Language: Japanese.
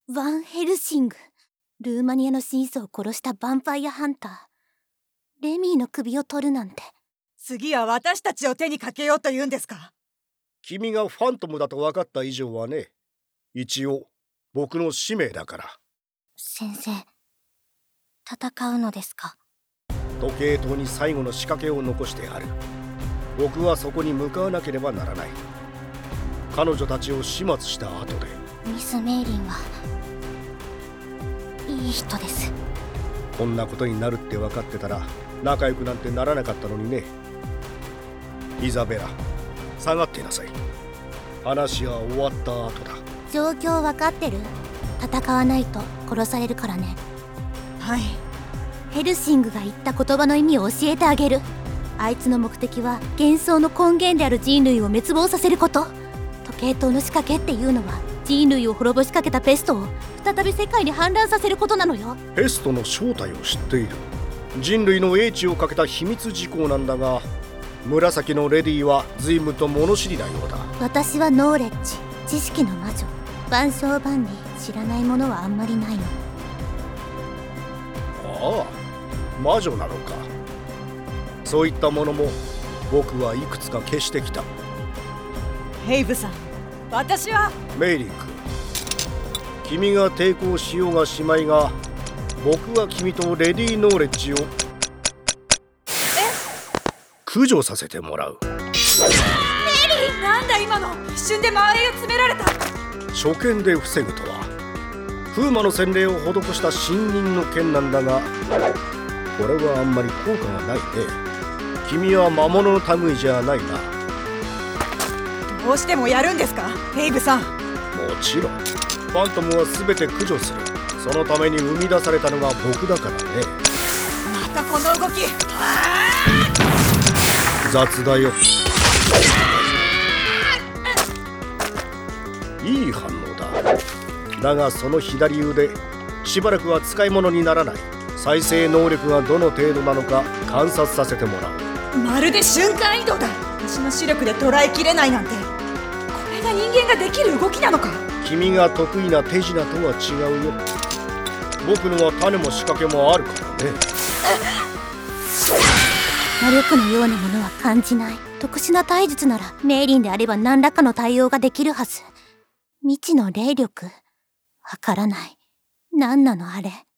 ワン・ヘルシング、ルーマニアの神祖を殺したヴァンパイアハンター、レミーの首を取るなんて。 次は私たちを手にかけようと言うんですか？ 君がファントムだと分かった以上はね、一応僕の使命だから。 先生、戦うのですか？ 時計塔に最後の仕掛けを残してある。僕はそこに向かわなければならない。彼女たちを始末した後で。 ミス・メイリンはいい人です。 こんなことになるって分かってたら仲良くなんてならなかったのにね。イザベラ、下がってなさい。話は終わった後だ。 状況分かってる？戦わないと殺されるからね。 はい。 ヘルシングが言った言葉の意味を教えてあげる。あいつの目的は幻想の根源である人類を滅亡させること。時計塔の仕掛けっていうのは人類を滅ぼしかけたペストを再び世界に氾濫させることなのよ。 ペストの正体を知っている。人類の英知をかけた秘密事項なんだが、紫のレディは随分と物知りなようだ。 私はノーレッジ、知識の魔女。万象万里、知らないものはあんまりないの。 ああ、魔女なのか。そういったものも僕はいくつか消してきた。 ヘイブさん、私はメイリン君、君が抵抗しようがしまいが、僕は君とレディ・ノーレッジを駆除させてもらう。 メリー、なんだ今の。一瞬で間合いを詰められた。 初見で防ぐとは風魔の洗礼を施した信任の剣なんだが、これはあんまり効果がないね。君は魔物の類じゃないな。 どうしてもやるんですか、ヘイブさん？ もちろん。ファントムは全て駆除する。そのために生み出されたのが僕だからね。 またこの動き。 雑だよ。いい反応だ。だがその左腕、しばらくは使い物にならない。再生能力がどの程度なのか観察させてもらう。 まるで瞬間移動だ。私の視力で捉えきれないなんて。これが人間ができる動きなのか？ 君が得意な手品とは違うよ。僕のは種も仕掛けもあるからね。 魔力のようなものは感じない。特殊な体術ならメイリンであれば何らかの対応ができるはず。未知の霊力？わからない。何なのあれ。